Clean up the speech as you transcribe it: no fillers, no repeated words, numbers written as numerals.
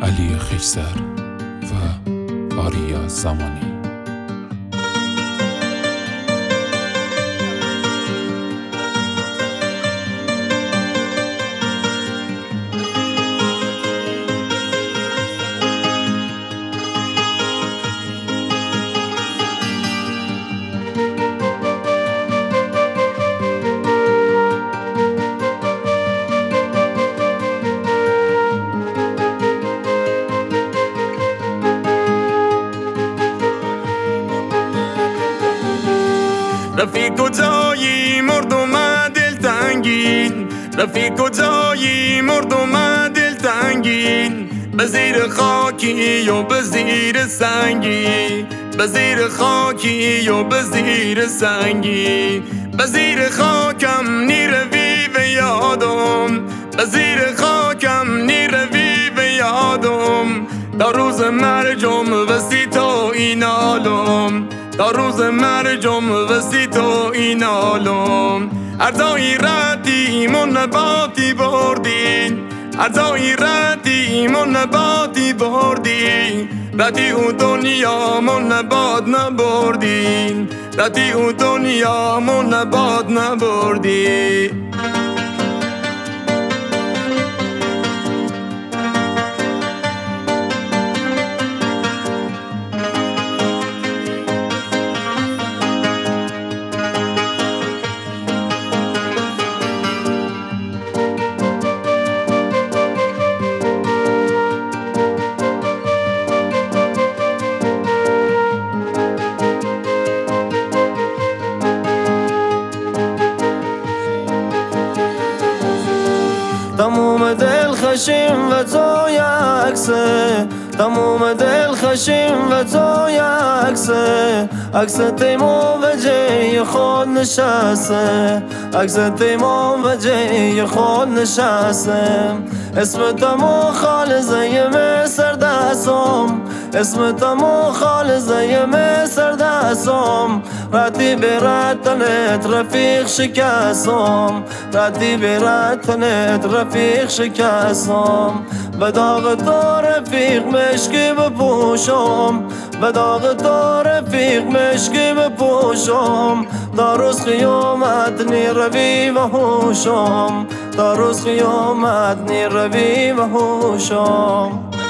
علی خیسر و آریا زمانی. رفیق کجایی مرد اومد دلتنگین، رفیق کجایی مرد اومد دلتنگین، به زیر خاکی و به زیر سنگی، به زیر خاکی و به زیر سنگی، به زیر خاکم نیروی و یادم، به زیر خاکم نیروی و یادم، تا روز مرگم وسی تو این عالم، تا روز مرگم وسی تو این عالم. هر جایی ردیم و نباتی بردین، هر جایی ردیم و نباتی بردین، ردی او دنیا من نباد نبردین، ردی او دنیا من نباد نبردین. تموم دل خشیم و تو یکسه، تموم دل خشیم و تو یکسه، عکس تیمون و جای خود نشسته، عکس تیمون و جای خود نشسته، اسم تمو خالزه مصر دستم، اسم تمو خالزه مصر دستم، راتی برتنت رفیق شکستم، راتی برتنت رفیق شکستم، به داغ تو رفیق مشکی بپوشم، به داغ تو رفیق مشکی بپوشم، تا روز قیامت نیروی و هوشم، تا روز قیامت نیروی و هوشم.